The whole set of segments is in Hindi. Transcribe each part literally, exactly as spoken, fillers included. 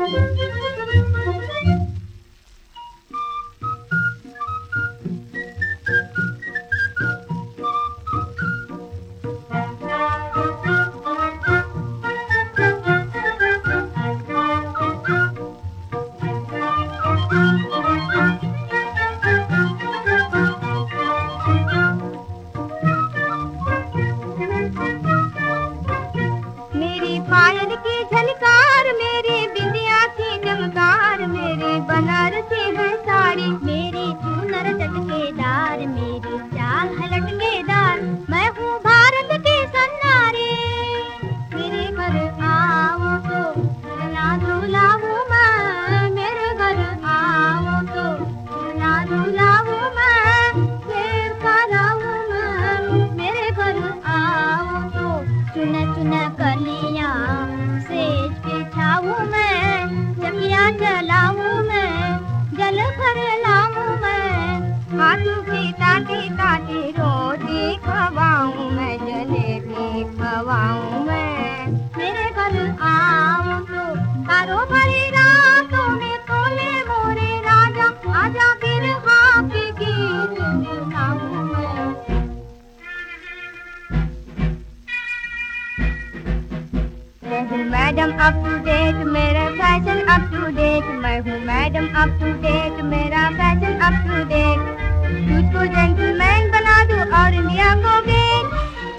पायल की झनकार, मेरी बिंदिया की चमकार, मेरी बनारसी है साड़ी, मेरी चूनर चटकेदार, मेरी चाल है लटकेदार, मैं हूँ भारत की सन्नारी। मेरे घर आओ तो ना झूलाऊं मैं, मेरे घर आओ तो ना झूलाऊं मैं, शेर कराऊं मैं, मेरे घर आओ तो चुन चुन कलियां सेज बिछाऊं मैं, चकिया चलाऊं मैं, जल भर लाऊं मैं, हाथों की ताटी ताटी रोटी खवाऊं मैं, जलेबी खवाऊं मैं, मेरे घर आओ तो तारों भरी रातों में तोले मोरे राजा, आजा फिर हाथी गीत सुनाऊं मैं। मैं हूँ मैडम अप टू डेट, मेरा फैशन अप टू डेट, मैं हूँ मैडम अप टू डेट, मेरा फैशन अप टू डेट, तुझको जेंटलमैन बना दूँ और इंडिया को गेट।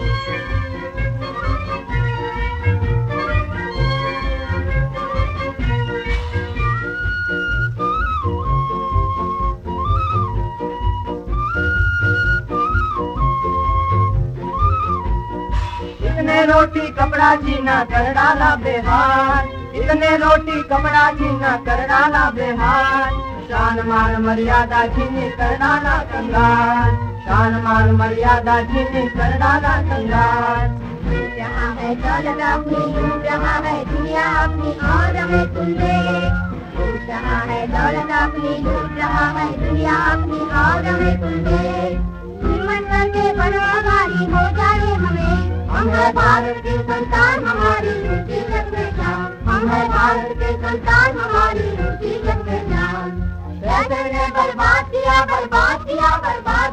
इतने रोटी कपड़ा जीना कर डाला बेहाल, इतने रोटी कपड़ा जीना कर डाला बेहाल, शान मान मर्यादा छीनी कर डाला कंगाल, शान मान मर्यादा छीनी कर डाला कंगाल। लूट रहा है दौलत अपनी, लूट रहा है दुनिया अपनी और हमें तुम दे, लूट रहा है दौलत अपनी, लूट रहा है दुनिया अपनी और हमें तुम दे, हिम्मत करके बढ़ो हमारी हो जाए हमें, हम है भारत के संतान हमारी ऊंची जग में जान, हम है भारत के संतान हमारी ऊंची जग में जान। वैसे ने बर्बाद किया बर्बाद किया बर्बाद